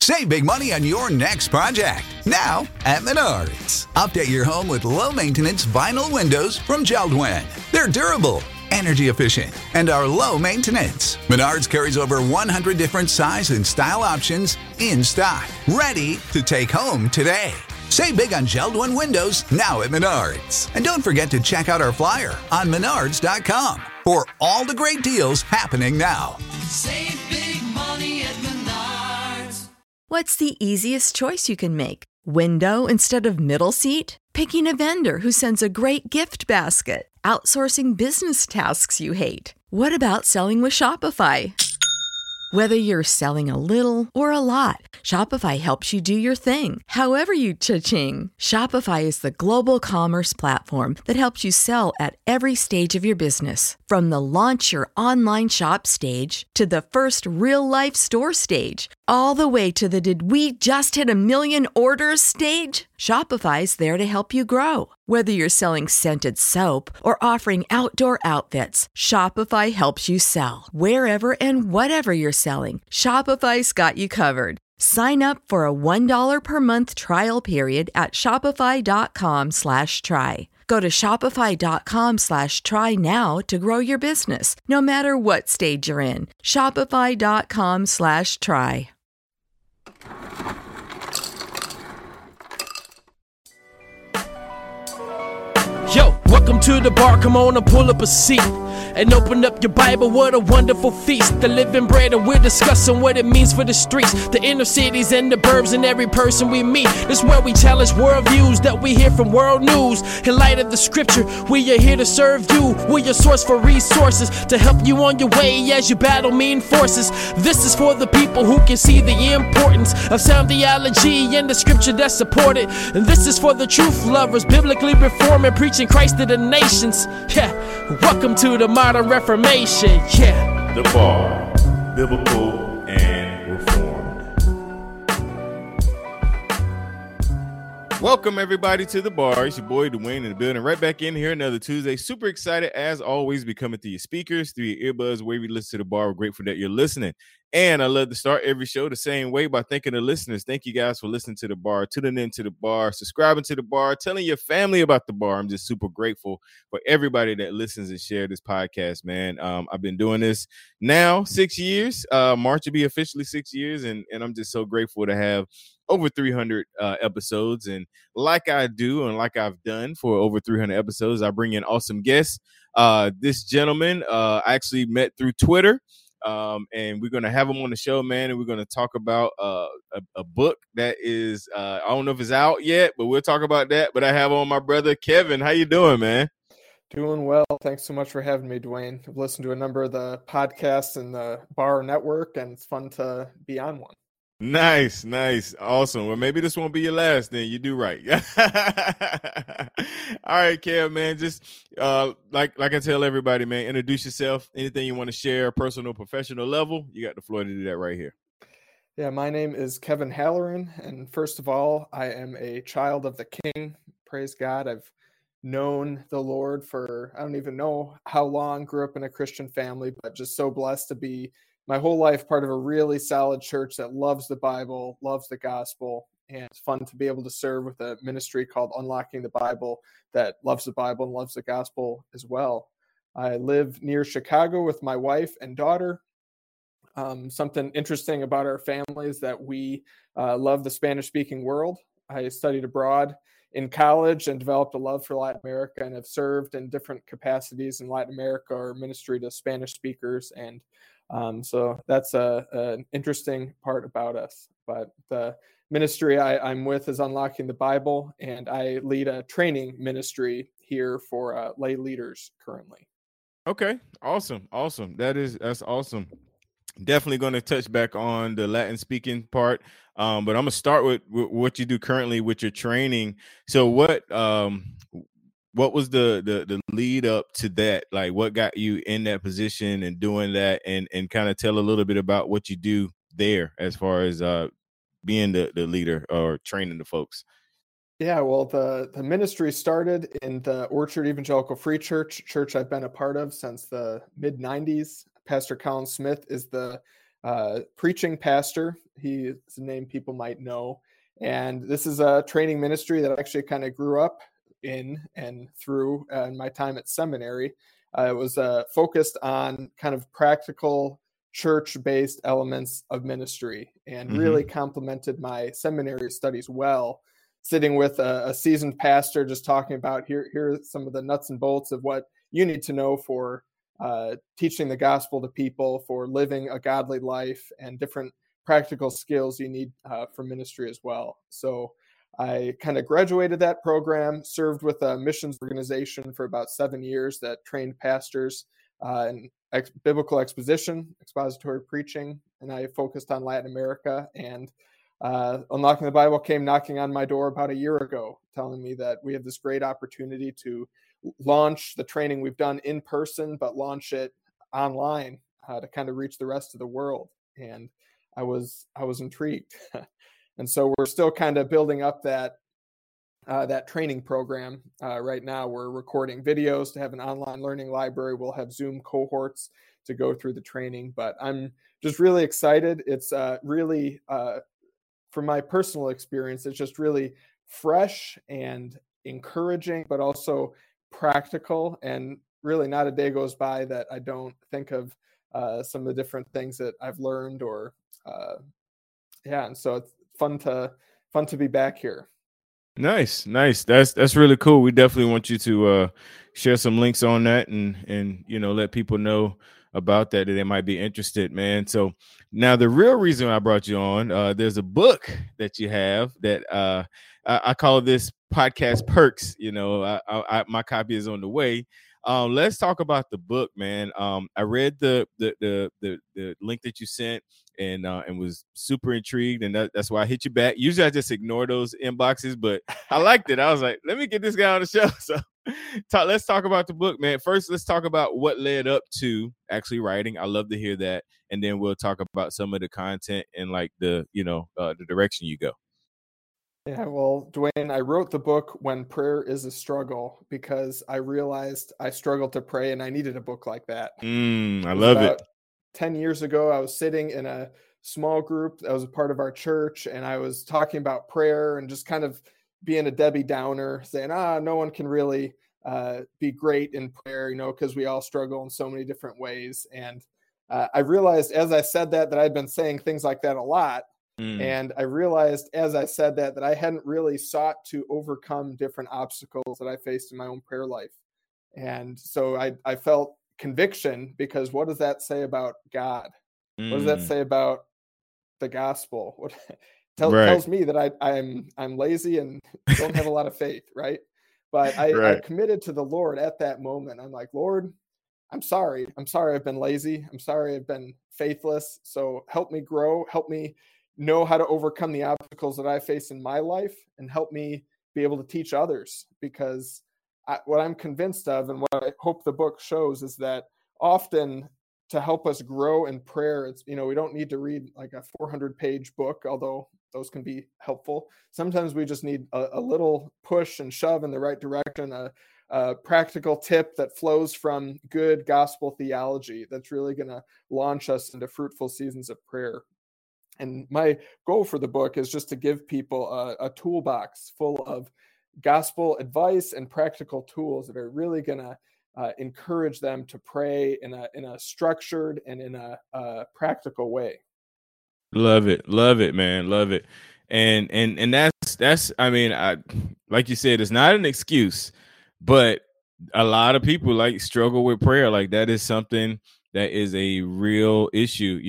Save big money on your next project. Now at Menards. Update your home with low-maintenance vinyl windows from JELD-WEN. They're durable, energy efficient, and are low maintenance. Menards carries over 100 different size and style options in stock, ready to take home today. Save big on JELD-WEN windows now at Menards. And don't forget to check out our flyer on menards.com for all the great deals happening now. Save big money at Menards. What's the easiest choice you can make? Window instead of middle seat? Picking a vendor who sends a great gift basket? Outsourcing business tasks you hate? What about selling with Shopify? Whether you're selling a little or a lot, Shopify helps you do your thing, however you cha-ching. Shopify is the global commerce platform that helps you sell at every stage of your business. From the launch your online shop stage to the first real-life store stage, all the way to the did we just hit 1 million orders stage. Shopify's there to help you grow. Whether you're selling scented soap or offering outdoor outfits, Shopify helps you sell. Wherever and whatever you're selling, Shopify's got you covered. Sign up for a $1 per month trial period at shopify.com/try. Go to shopify.com/try now to grow your business, no matter what stage you're in. Shopify.com/try. Yo, welcome to the bar, come on and pull up a seat and open up your Bible, what a wonderful feast. The living bread, and we're discussing what it means for the streets, the inner cities and the burbs, and every person we meet. This is where we challenge worldviews that we hear from world news. In light of the scripture, we are here to serve you. We're your source for resources to help you on your way as you battle mean forces. This is for the people who can see the importance of sound theology and the scripture that support it. And this is for the truth lovers, biblically reforming, preaching Christ to the nations. Yeah, welcome to the modern Reformation. Yeah, The Bar, biblical and reformed. Welcome everybody to The Bar. It's your boy Dwayne in the building. Right back in here another Tuesday. Super excited as always. Be coming through your speakers, through your earbuds, wherever you listen to The Bar. We're grateful that you're listening. And I love to start every show the same way by thanking the listeners. Thank you guys for listening to The Bar, tuning in to The Bar, subscribing to The Bar, telling your family about The Bar. I'm just super grateful for everybody that listens and shares this podcast, man. I've been doing this now 6 years. March will be officially 6 years, and I'm just so grateful to have over 300 episodes. And like I do and like I've done for over 300 episodes, I bring in awesome guests. This gentleman I actually met through Twitter. And we're going to have him on the show, man, and we're going to talk about a book that is I don't know if it's out yet, but we'll talk about that. But I have on my brother Kevin. How you doing, man? Doing well. Thanks so much for having me, Dwayne. I've listened to a number of the podcasts in the Bar Network, and it's fun to be on one. Nice. Awesome. Well, maybe this won't be your last then. You do right. All right, Kev, man, just like I tell everybody, man, introduce yourself. Anything you want to share, personal, professional level, you got the floor to do that right here. Yeah, my name is Kevin Halloran, and first of all, I am a child of the King. Praise God. I've known the Lord for I don't even know how long, grew up in a Christian family, but just so blessed to be my whole life part of a really solid church that loves the Bible, loves the gospel, and it's fun to be able to serve with a ministry called Unlocking the Bible that loves the Bible and loves the gospel as well. I live near Chicago with my wife and daughter. Something interesting about our family is that we love the Spanish-speaking world. I studied abroad in college and developed a love for Latin America and have served in different capacities in Latin America or ministry to Spanish speakers. And so that's an interesting part about us. But the ministry I'm with is Unlocking the Bible, and I lead a training ministry here for lay leaders currently. Okay, awesome. That's awesome. Definitely going to touch back on the Latin speaking part, but I'm going to start with what you do currently with your training. So what was the lead up to that? Like, what got you in that position and doing that, and kind of tell a little bit about what you do there as far as being the leader or training the folks. Yeah, well, the ministry started in the Orchard Evangelical Free Church I've been a part of since the mid-90s. Pastor Colin Smith is the preaching pastor. He's a name people might know. And this is a training ministry that I actually kind of grew up in and through in my time at seminary. It was focused on kind of practical church-based elements of ministry, and really complemented my seminary studies well. Sitting with a seasoned pastor, just talking about here are some of the nuts and bolts of what you need to know for teaching the gospel to people, for living a godly life, and different practical skills you need for ministry as well. So I kind of graduated that program, served with a missions organization for about 7 years that trained pastors in biblical exposition, expository preaching, and I focused on Latin America. And Unlocking the Bible came knocking on my door about a year ago, telling me that we have this great opportunity to launch the training we've done in person, but launch it online to kind of reach the rest of the world. And I was intrigued. And so we're still kind of building up that training program. Right now, we're recording videos to have an online learning library. We'll have Zoom cohorts to go through the training. But I'm just really excited. It's really, from my personal experience, it's just really fresh and encouraging, but also practical. And really not a day goes by that I don't think of some of the different things that I've learned or and so it's fun to be back here. Nice. That's really cool. We definitely want you to share some links on that and let people know about that they might be interested, man. So now the real reason I brought you on, there's a book that you have that I call this podcast perks. My copy is on the way. Let's talk about the book, man. I read the link that you sent and was super intrigued, and that's why I hit you back. Usually I just ignore those inboxes, but I liked it. I was like, let me get this guy on the show. So let's talk about the book, man. First, let's talk about what led up to actually writing. I love to hear that, and then we'll talk about some of the content and like the direction you go. Yeah, well, Dwayne, I wrote the book when prayer is a struggle because I realized I struggled to pray and I needed a book like that. I love it. 10 years ago, I was sitting in a small group that was a part of our church, and I was talking about prayer and just kind of being a Debbie Downer, saying, no one can really be great in prayer, because we all struggle in so many different ways. And I realized as I said that I'd been saying things like that a lot. And I realized as I said that I hadn't really sought to overcome different obstacles that I faced in my own prayer life. And so I felt conviction, because what does that say about God? What does that say about the gospel? What tells me that I'm lazy and don't have a lot of faith, right? But I committed to the Lord at that moment. I'm like, Lord, I'm sorry. I've been lazy. I'm sorry I've been faithless. So help me grow. Help me know how to overcome the obstacles that I face in my life, and help me be able to teach others. Because what I'm convinced of, and what I hope the book shows, is that often to help us grow in prayer, it's, we don't need to read like a 400-page book, although those can be helpful. Sometimes we just need a little push and shove in the right direction, a practical tip that flows from good gospel theology that's really going to launch us into fruitful seasons of prayer. And my goal for the book is just to give people a toolbox full of gospel advice and practical tools that are really going to encourage them to pray in a structured and in a practical way. Love it, man, love it. And that's I mean, like you said, it's not an excuse, but a lot of people struggle with prayer. Like that is something that is a real issue.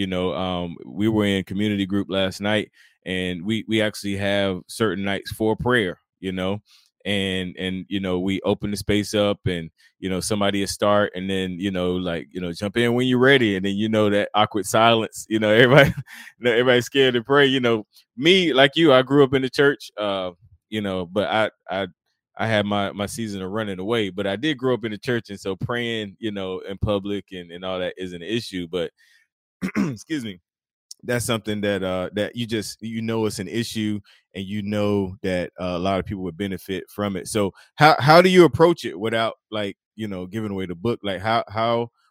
We were in community group last night, and we actually have certain nights for prayer, and we open the space up, and somebody will start, and then jump in when you're ready, and then that awkward silence, everybody's scared to pray. Me, like you, I grew up in the church, but I had my season of running away, but I did grow up in the church, and so praying, in public and all that is an issue. But excuse me, that's something that you just it's an issue, and that a lot of people would benefit from it. So how do you approach it without giving away the book? Like how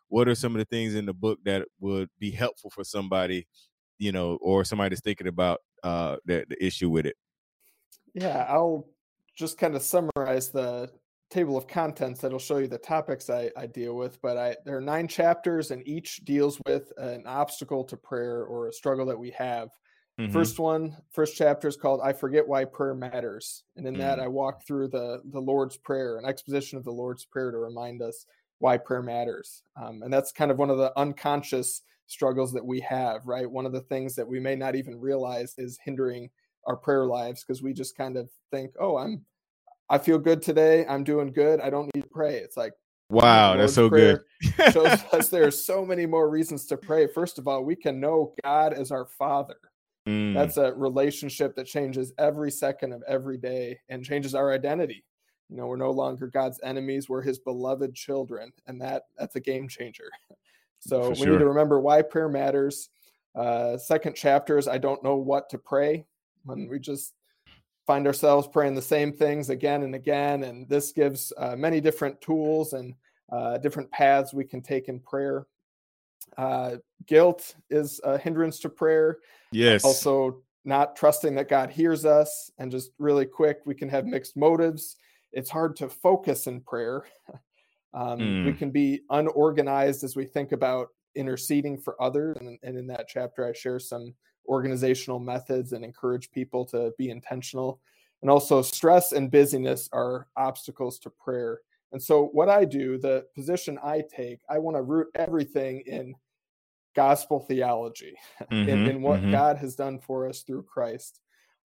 what are some of the things in the book that would be helpful for somebody, or somebody that's thinking about the issue with it? Yeah, I'll just kind of summarize the table of contents that'll show you the topics I deal with. But there are 9 chapters, and each deals with an obstacle to prayer or a struggle that we have. Mm-hmm. First chapter is called "I Forget Why Prayer Matters," and in that I walk through the Lord's Prayer, an exposition of the Lord's Prayer to remind us why prayer matters. And that's kind of one of the unconscious struggles that we have, right? One of the things that we may not even realize is hindering our prayer lives, because we just kind of think, oh, I feel good today, I'm doing good, I don't need to pray. It's like, wow, that's so good. Shows us there are so many more reasons to pray. First of all, we can know God as our Father. That's a relationship that changes every second of every day and changes our identity. We're no longer God's enemies, we're his beloved children, and that's a game changer. So we need to remember why prayer matters. Second chapter is I don't know what to pray, when we just find ourselves praying the same things again and again. And this gives many different tools and different paths we can take in prayer. Guilt is a hindrance to prayer. Yes. Also, not trusting that God hears us. And just really quick, we can have mixed motives. It's hard to focus in prayer. We can be unorganized as we think about interceding for others. And in that chapter, I share some organizational methods and encourage people to be intentional. And also, stress and busyness are obstacles to prayer. And so what I do, the position I take, I want to root everything in gospel theology, in what God has done for us through Christ.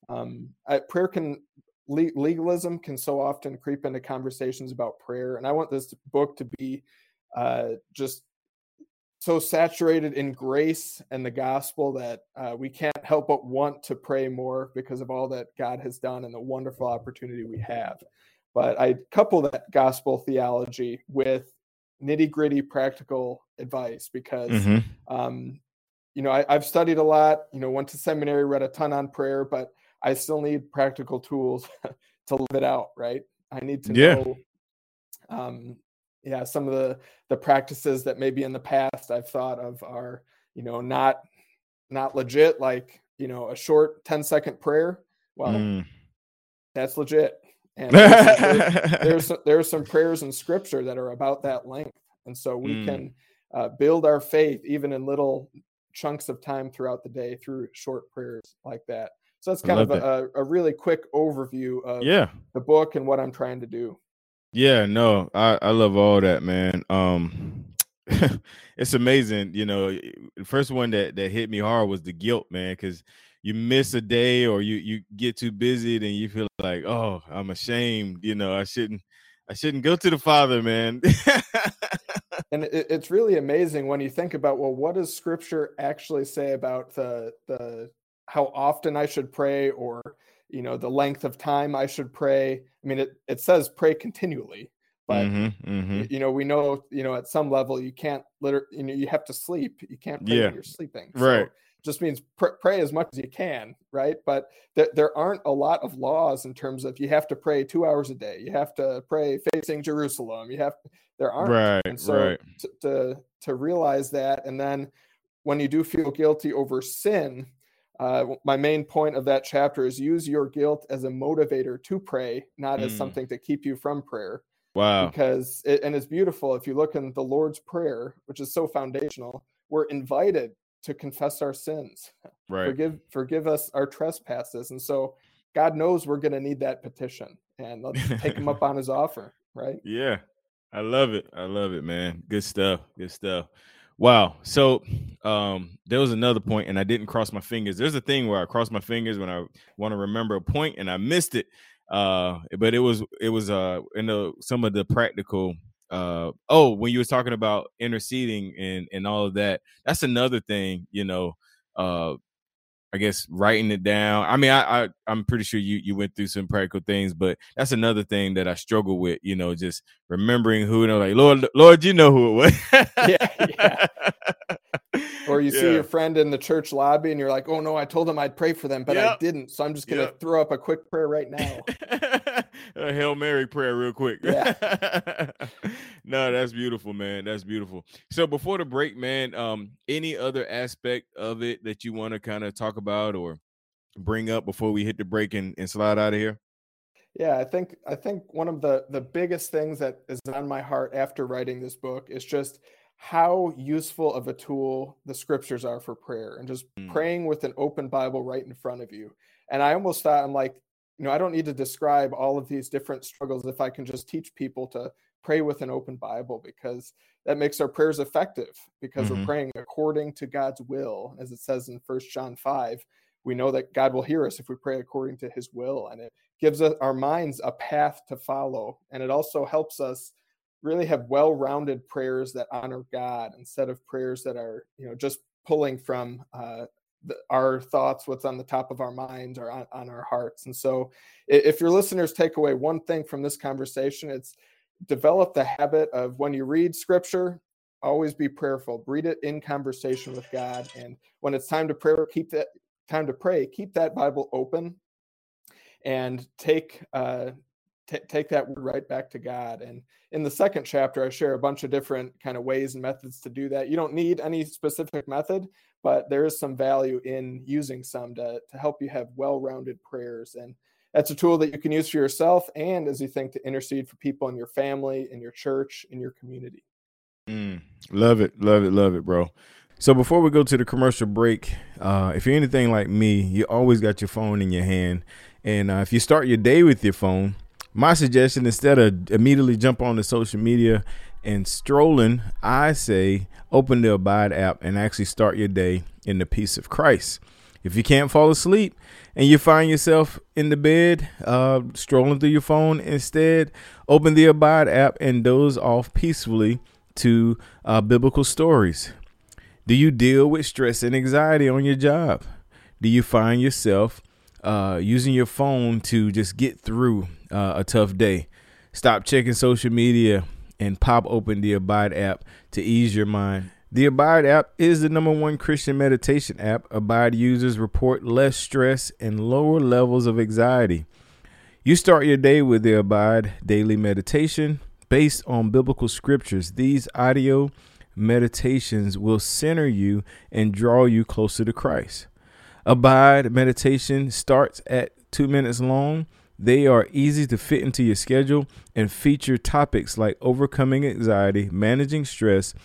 Legalism can so often creep into conversations about prayer. And I want this book to be just so saturated in grace and the gospel that we can't help but want to pray more because of all that God has done and the wonderful opportunity we have. But I couple that gospel theology with nitty-gritty practical advice because, I've studied a lot, went to seminary, read a ton on prayer, but I still need practical tools to live it out, right? I need to know, some of the practices that maybe in the past I've thought of are, not legit, like, a short 10-second prayer. Well, that's legit. And there are some prayers in scripture that are about that length. And so we can build our faith even in little chunks of time throughout the day through short prayers like that. So that's kind of a really quick overview of the book and what I'm trying to do. Yeah, no, I love all that, man. It's amazing. The first one that hit me hard was the guilt, man, because you miss a day or you get too busy, then you feel like, oh, I'm ashamed. I shouldn't go to the Father, man. And it's really amazing when you think about, well, what does Scripture actually say about the how often I should pray, or the length of time I should pray? I mean, it says pray continually, but we know at some level you can't you have to sleep. You can't pray when you're sleeping, right? So just means pray as much as you can, right? But there aren't a lot of laws in terms of you have to pray 2 hours a day. You have to pray facing Jerusalem. There aren't. Right. And so to realize that, and then when you do feel guilty over sin, my main point of that chapter is use your guilt as a motivator to pray, not as something to keep you from prayer. Wow. Because it's beautiful. If you look in the Lord's Prayer, which is so foundational, we're invited to confess our sins, right? Forgive us our trespasses. And so God knows we're going to need that petition, and let's take him up on his offer, right? Yeah. I love it, man. Good stuff. Wow. So there was another point, and I didn't cross my fingers. There's a thing where I cross my fingers when I want to remember a point, and I missed it. But it was in some of the practical. When you were talking about interceding and all of that, that's another thing. I guess writing it down. I mean, I'm pretty sure you went through some practical things, but that's another thing that I struggle with. Just remembering who, like Lord, you know who it was. Yeah. Or you see your friend in the church lobby, and you're like, "Oh no, I told him I'd pray for them, but I didn't. So I'm just gonna throw up a quick prayer right now." a Hail Mary prayer real quick. Yeah. No, that's beautiful, man. That's beautiful. So before the break, man, any other aspect of it that you want to kind of talk about or bring up before we hit the break and slide out of here? Yeah, I think one of the biggest things that is on my heart after writing this book is just how useful of a tool the scriptures are for prayer and just praying with an open Bible right in front of you. And I almost thought, I'm like, I don't need to describe all of these different struggles if I can just teach people to pray with an open Bible, because that makes our prayers effective, because we're praying according to God's will. As it says in 1 John 5, we know that God will hear us if we pray according to his will. And it gives us, our minds, a path to follow. And it also helps us really have well-rounded prayers that honor God, instead of prayers that are, just pulling from our thoughts, what's on the top of our minds or on our hearts. And so if your listeners take away one thing from this conversation, it's develop the habit of, when you read scripture, always be prayerful. Read it in conversation with God. And when it's time to pray, keep that Bible open and take that word right back to God. And in the second chapter, I share a bunch of different kind of ways and methods to do that. You don't need any specific method, but there is some value in using some to help you have well-rounded prayers. And that's a tool that you can use for yourself, and as you think to intercede for people in your family, in your church, in your community. Love it, bro. So before we go to the commercial break, if you're anything like me, you always got your phone in your hand. And if you start your day with your phone, my suggestion, instead of immediately jump on the social media and strolling, I say open the Abide app and actually start your day in the peace of Christ. If you can't fall asleep and you find yourself in the bed strolling through your phone, instead open the Abide app and doze off peacefully to biblical stories. Do you deal with stress and anxiety on your job? Do you find yourself using your phone to just get through a tough day? Stop checking social media and pop open the Abide app to ease your mind. The Abide app is the #1 Christian meditation app. Abide users report less stress and lower levels of anxiety. You start your day with the Abide daily meditation based on biblical scriptures. These audio meditations will center you and draw you closer to Christ. Abide meditation starts at 2 minutes long. They are easy to fit into your schedule and feature topics like overcoming anxiety, managing stress,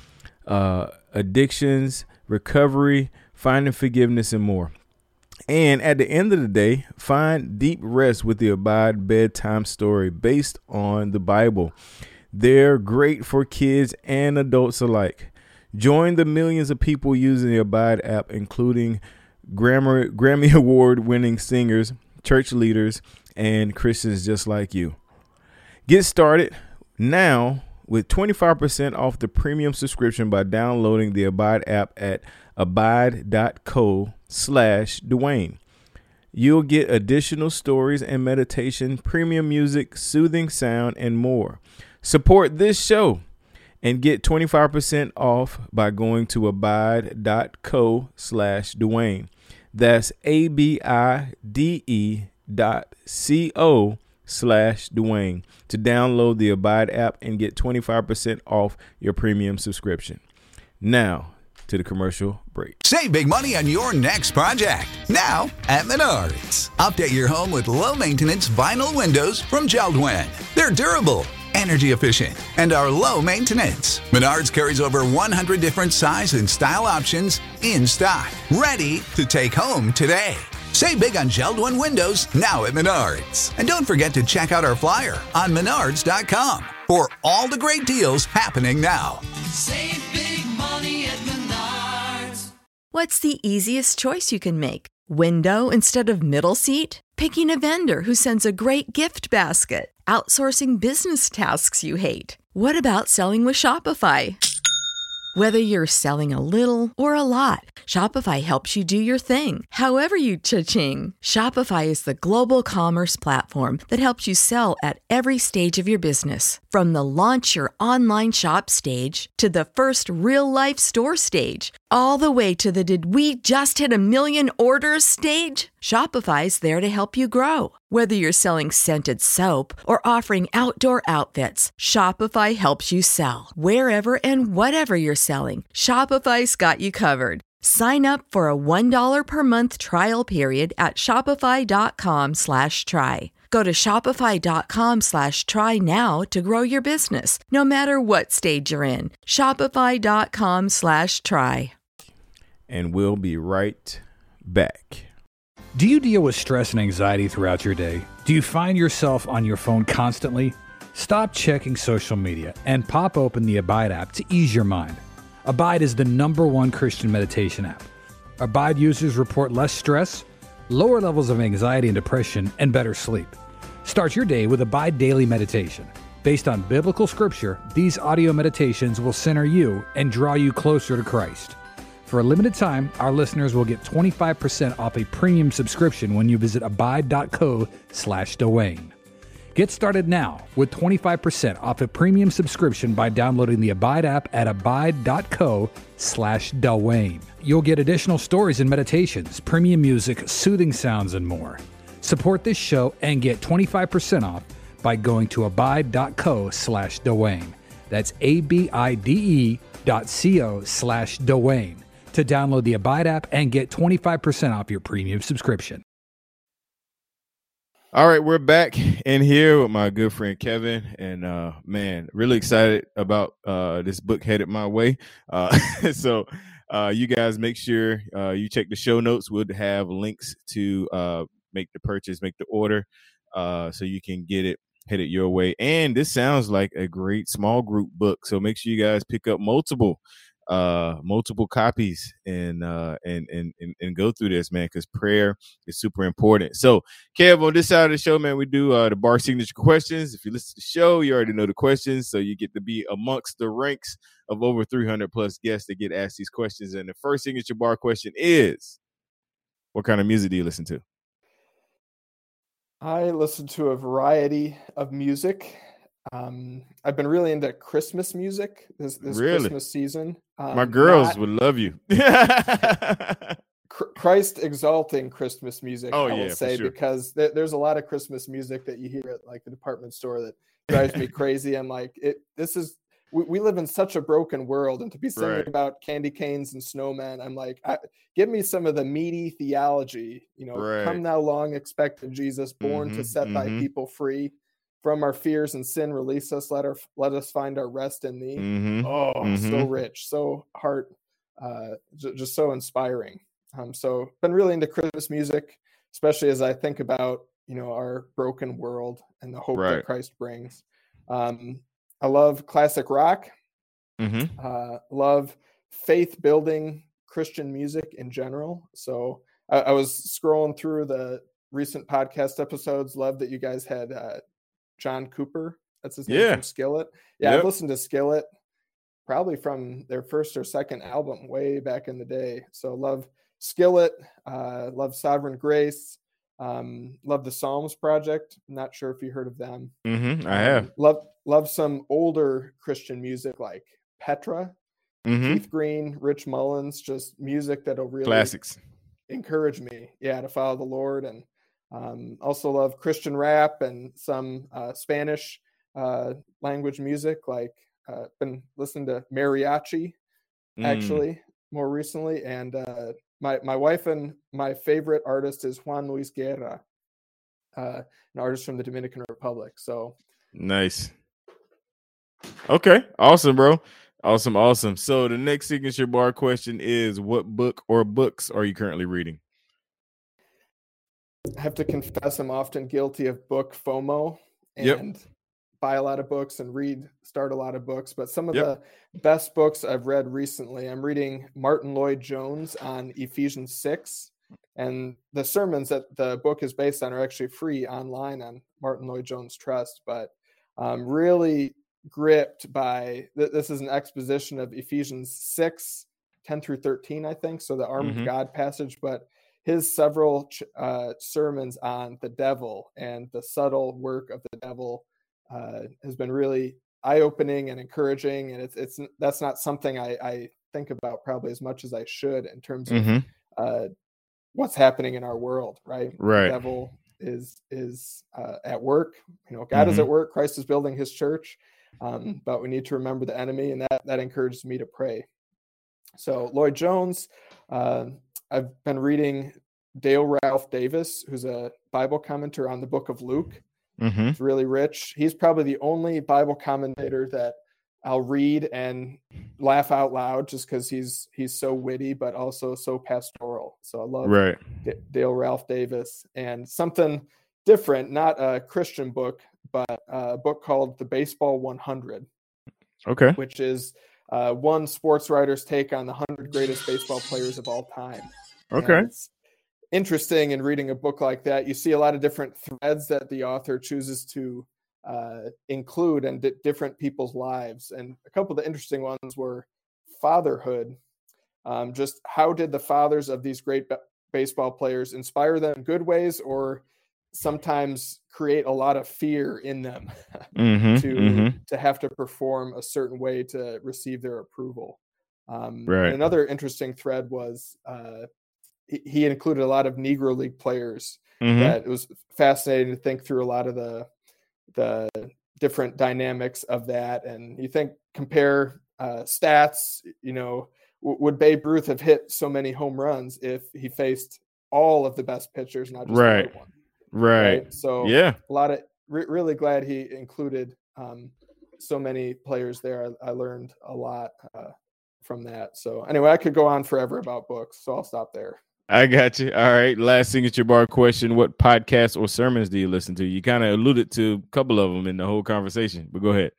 addictions, recovery, finding forgiveness, and more. And at the end of the day, find deep rest with the Abide bedtime story based on the Bible. They're great for kids and adults alike. Join the millions of people using the Abide app, including Grammy Award-winning singers, church leaders, and Christians just like you. Get started now with 25% off the premium subscription by downloading the Abide app at abide.co/Dwayne. You'll get additional stories and meditation, premium music, soothing sound, and more. Support this show and get 25% off by going to abide.co/Dwayne. That's abide.co/Dwayne to download the Abide app and get 25% off your premium subscription. Now to the commercial break. Save big money on your next project now at Menards. Update your home with low-maintenance vinyl windows from Jeld-Wen. They're durable, energy efficient, and are low maintenance. Menards carries over 100 different size and style options in stock, ready to take home today. Save big on Jeld-Wen windows now at Menards. And don't forget to check out our flyer on menards.com for all the great deals happening now. Save big money at Menards. What's the easiest choice you can make? Window instead of middle seat? Picking a vendor who sends a great gift basket? Outsourcing business tasks you hate? What about selling with Shopify? Whether you're selling a little or a lot, Shopify helps you do your thing, however you cha-ching. Shopify is the global commerce platform that helps you sell at every stage of your business. From the launch your online shop stage to the first real-life store stage, all the way to the "did we just hit a million orders" stage? Shopify's there to help you grow. Whether you're selling scented soap or offering outdoor outfits, Shopify helps you sell. Wherever and whatever you're selling, Shopify's got you covered. Sign up for a $1 per month trial period at shopify.com/try. Go to shopify.com/try now to grow your business, no matter what stage you're in. Shopify.com/try. And we'll be right back. Do you deal with stress and anxiety throughout your day? Do you find yourself on your phone constantly? Stop checking social media and pop open the Abide app to ease your mind. Abide is the #1 Christian meditation app. Abide users report less stress, lower levels of anxiety and depression, and better sleep. Start your day with Abide Daily Meditation. Based on biblical scripture, these audio meditations will center you and draw you closer to Christ. For a limited time, our listeners will get 25% off a premium subscription when you visit abide.co/Dwayne. Get started now with 25% off a premium subscription by downloading the Abide app at abide.co/Dwayne. You'll get additional stories and meditations, premium music, soothing sounds, and more. Support this show and get 25% off by going to abide.co/Dwayne. That's abide.co/Dwayne to download the Abide app and get 25% off your premium subscription. All right, we're back in here with my good friend Kevin, and man, really excited about this book headed my way. So you guys make sure you check the show notes. We'll have links to make the purchase, make the order, so you can get it headed your way. And this sounds like a great small group book, so make sure you guys pick up multiple copies and go through this, man, because prayer is super important. So Kev, on this side of the show, man, we do the bar signature questions. If you listen to the show, you already know the questions, so you get to be amongst the ranks of over 300 plus guests that get asked these questions. And the first signature bar question is, what kind of music do you listen to? I listen to a variety of music. I've been really into Christmas music this Really? Christmas season. My girls would love you. Christ exalting Christmas music, Oh, I will yeah, for say, sure. because there's a lot of Christmas music that you hear at like the department store that drives me crazy. I'm like, we live in such a broken world, and to be singing Right. about candy canes and snowmen, I'm like, give me some of the meaty theology. Right. Come thou long expected Jesus, born to set thy people free from our fears and sin. Release us, let us find our rest in thee. So rich, so heart, just so inspiring. So been really into Christmas music, especially as I think about our broken world and the hope Right. that Christ brings. I love classic rock. Love faith building Christian music in general. So I was scrolling through the recent podcast episodes. Love that you guys had John Cooper. That's his name, Yeah. from Skillet. Yeah, Yep. I've listened to Skillet probably from their first or second album way back in the day. So love Skillet, love Sovereign Grace, love the Psalms Project. I'm not sure if you heard of them. I have. Love some older Christian music like Petra, Keith Green, Rich Mullins, just music that'll really Classics. encourage me, to follow the Lord. And also love Christian rap and some Spanish language music, like been listening to mariachi actually more recently. And my wife and my favorite artist is Juan Luis Guerra, an artist from the Dominican Republic. So Nice. Okay. Awesome, bro. Awesome. So the next signature bar question is, what book or books are you currently reading? I have to confess I'm often guilty of book FOMO and Yep. buy a lot of books and start a lot of books. But some of Yep. the best books I've read recently, I'm reading Martin Lloyd-Jones on Ephesians 6. And the sermons that the book is based on are actually free online on Martin Lloyd-Jones Trust. But really gripped by, this is an exposition of Ephesians 6, 10 through 13, I think. So the arm of God passage, but his several sermons on the devil and the subtle work of the devil has been really eye-opening and encouraging. And that's not something I think about probably as much as I should in terms of Mm-hmm. what's happening in our world, right? Right. The devil is at work. God is at work. Christ is building his church. But we need to remember the enemy, and that encourages me to pray. So Lloyd Jones, I've been reading Dale Ralph Davis, who's a Bible commentator on the book of Luke. Mm-hmm. It's really rich. He's probably the only Bible commentator that I'll read and laugh out loud just because he's so witty, but also so pastoral. So I love Right. Dale Ralph Davis. And something different, not a Christian book, but a book called The Baseball 100. Okay. Which is one sports writer's take on the 100 greatest baseball players of all time. Okay. And it's interesting in reading a book like that. You see a lot of different threads that the author chooses to include in different people's lives. And a couple of the interesting ones were fatherhood. Just how did the fathers of these great baseball players inspire them in good ways, or sometimes create a lot of fear in them to have to perform a certain way to receive their approval. And another interesting thread was he included a lot of Negro League players. That it was fascinating to think through a lot of the different dynamics of that. And you compare stats, would Babe Ruth have hit so many home runs if he faced all of the best pitchers, not just the one? Right. So yeah, a lot of really glad he included so many players there. I learned a lot from that. So anyway, I could go on forever about books, so I'll stop there. I got you. All right. Last signature bar question. What podcasts or sermons do you listen to? You kind of alluded to a couple of them in the whole conversation, but go ahead.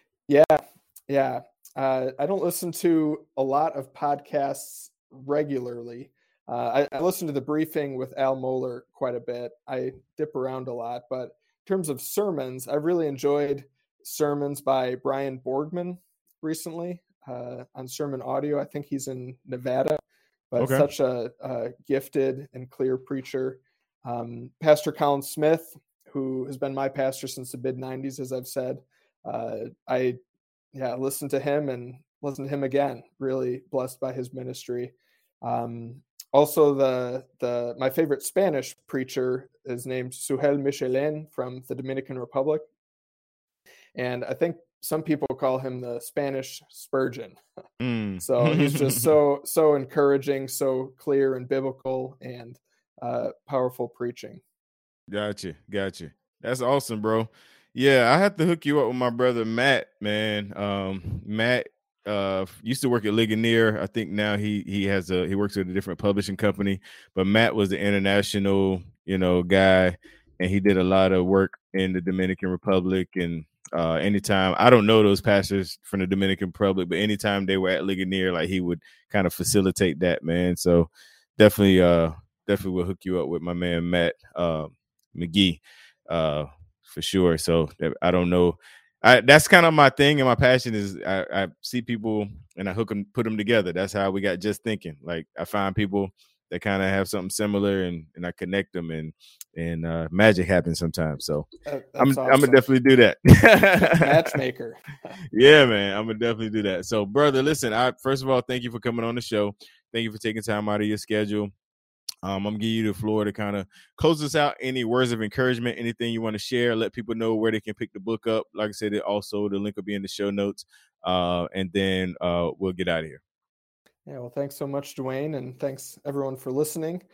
Yeah. I don't listen to a lot of podcasts regularly. I listen to The Briefing with Al Mohler quite a bit. I dip around a lot, but in terms of sermons, I've really enjoyed sermons by Brian Borgman recently on Sermon Audio. I think he's in Nevada, but such a gifted and clear preacher. Pastor Colin Smith, who has been my pastor since the mid-90s, as I've said, I listened to him and listened to him again. Really blessed by his ministry. Also, my favorite Spanish preacher is named Sujel Michelin from the Dominican Republic. And I think some people call him the Spanish Spurgeon. So he's just so encouraging, so clear and biblical, and powerful preaching. Gotcha. That's awesome, bro. Yeah, I have to hook you up with my brother Matt, man. Matt used to work at Ligonier. I think now he works at a different publishing company, but Matt was the international, guy, and he did a lot of work in the Dominican Republic. And anytime, I don't know those pastors from the Dominican Republic, but anytime they were at Ligonier, like, he would kind of facilitate that, man. So definitely will hook you up with my man Matt McGee for sure. So I don't know. That's kind of my thing, and my passion is I see people and I put them together. That's how we got Just Thinking. Like, I find people that kind of have something similar, and I connect them, and magic happens sometimes. So I'm gonna definitely do that. Matchmaker. Yeah, man, I'm gonna definitely do that. So, brother, listen. First of all, thank you for coming on the show. Thank you for taking time out of your schedule. I'm gonna give you the floor to kind of close us out. Any words of encouragement, anything you want to share, let people know where they can pick the book up. Like I said, also the link will be in the show notes, and then we'll get out of here. Yeah, well, thanks so much, Dwayne, and thanks everyone for listening.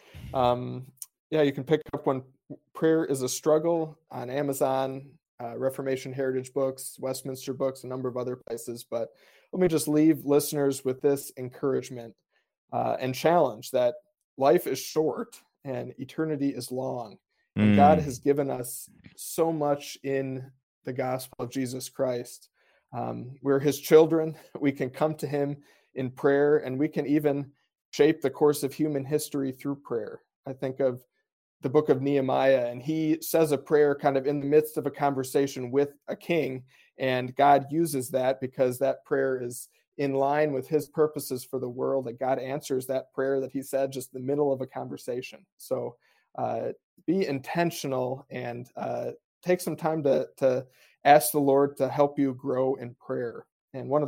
You can pick up When Prayer is a Struggle on Amazon, Reformation Heritage Books, Westminster Books, a number of other places. But let me just leave listeners with this encouragement and challenge that life is short and eternity is long. And God has given us so much in the gospel of Jesus Christ. We're his children. We can come to him in prayer, and we can even shape the course of human history through prayer. I think of the book of Nehemiah, and he says a prayer kind of in the midst of a conversation with a king, and God uses that because that prayer is in line with his purposes for the world, that God answers that prayer that he said just in the middle of a conversation. So be intentional and take some time to ask the Lord to help you grow in prayer. And one of the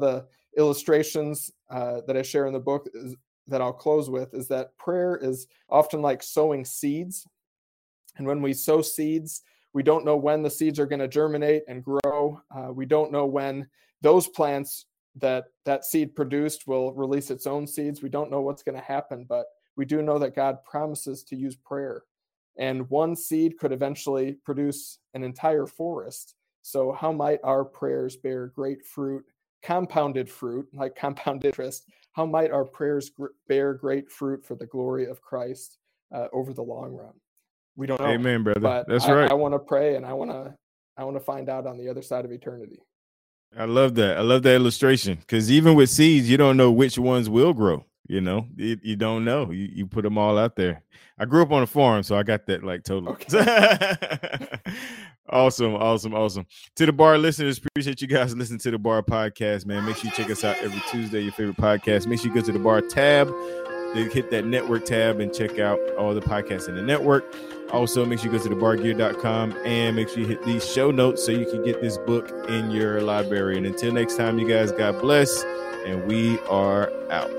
illustrations that I share in the book that I'll close with is that prayer is often like sowing seeds. And when we sow seeds, we don't know when the seeds are going to germinate and grow. We don't know when those plants that seed produced will release its own seeds. We don't know what's going to happen, but we do know that God promises to use prayer. And one seed could eventually produce an entire forest. So how might our prayers bear great fruit, compounded fruit, like compound interest? How might our prayers bear great fruit for the glory of Christ over the long run? We don't know. Amen, brother. But That's right. I want to pray, and I want to find out on the other side of eternity. I love that. I love that illustration, because even with seeds, you don't know which ones will grow. You know, you don't know. You put them all out there. I grew up on a farm, so I got that like totally. Okay. Awesome. To the Bar listeners, appreciate you guys listening to the Bar podcast, man. Make sure you check us out every Tuesday, your favorite podcast. Make sure you go to the Bar tab, then hit that network tab and check out all the podcasts in the network. Also, make sure you go to thebargear.com and make sure you hit these show notes so you can get this book in your library. And until next time, you guys, God bless, and we are out.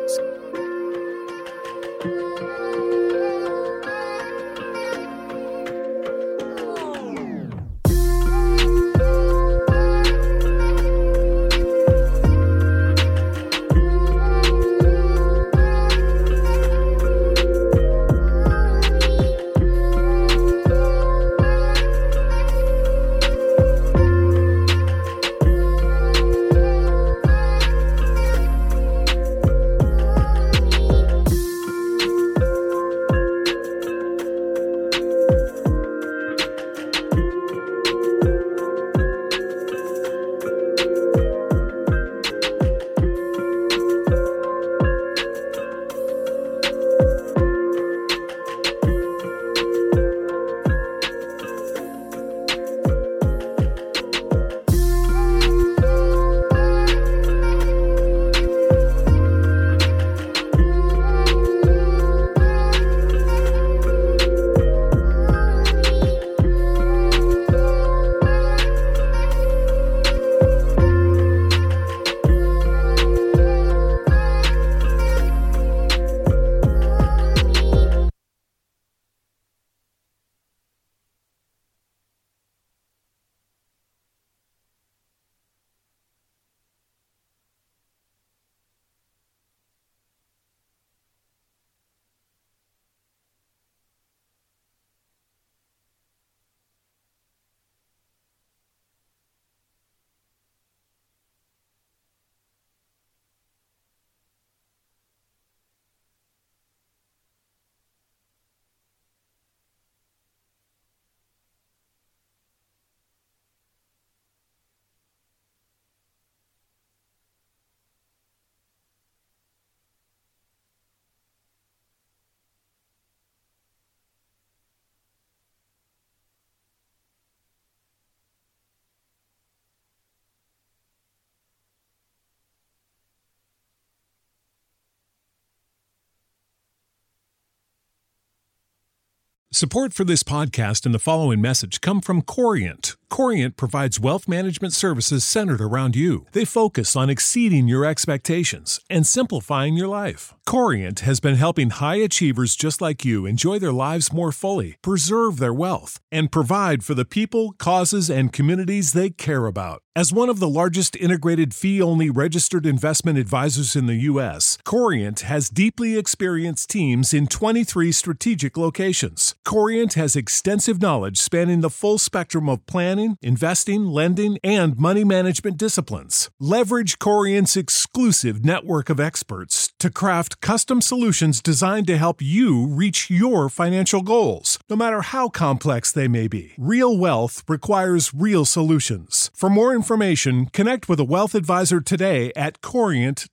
Support for this podcast and the following message come from Corient. Corient provides wealth management services centered around you. They focus on exceeding your expectations and simplifying your life. Corient has been helping high achievers just like you enjoy their lives more fully, preserve their wealth, and provide for the people, causes, and communities they care about. As one of the largest integrated fee-only registered investment advisors in the U.S., Corient has deeply experienced teams in 23 strategic locations. Corient has extensive knowledge spanning the full spectrum of planning, investing, lending, and money management disciplines. Leverage Corient's exclusive network of experts to craft custom solutions designed to help you reach your financial goals, no matter how complex they may be. Real wealth requires real solutions. For more information, connect with a wealth advisor today at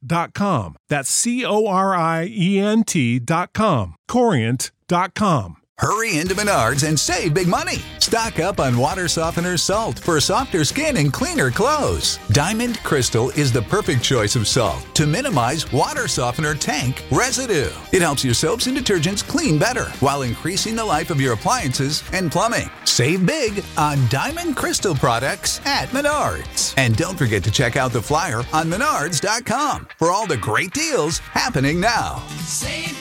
Corient.com. That's Corient.com. Corient.com. Hurry into Menards and save big money. Stock up on water softener salt for softer skin and cleaner clothes. Diamond Crystal is the perfect choice of salt to minimize water softener tank residue. It helps your soaps and detergents clean better while increasing the life of your appliances and plumbing. Save big on Diamond Crystal products at Menards. And don't forget to check out the flyer on menards.com for all the great deals happening now. Save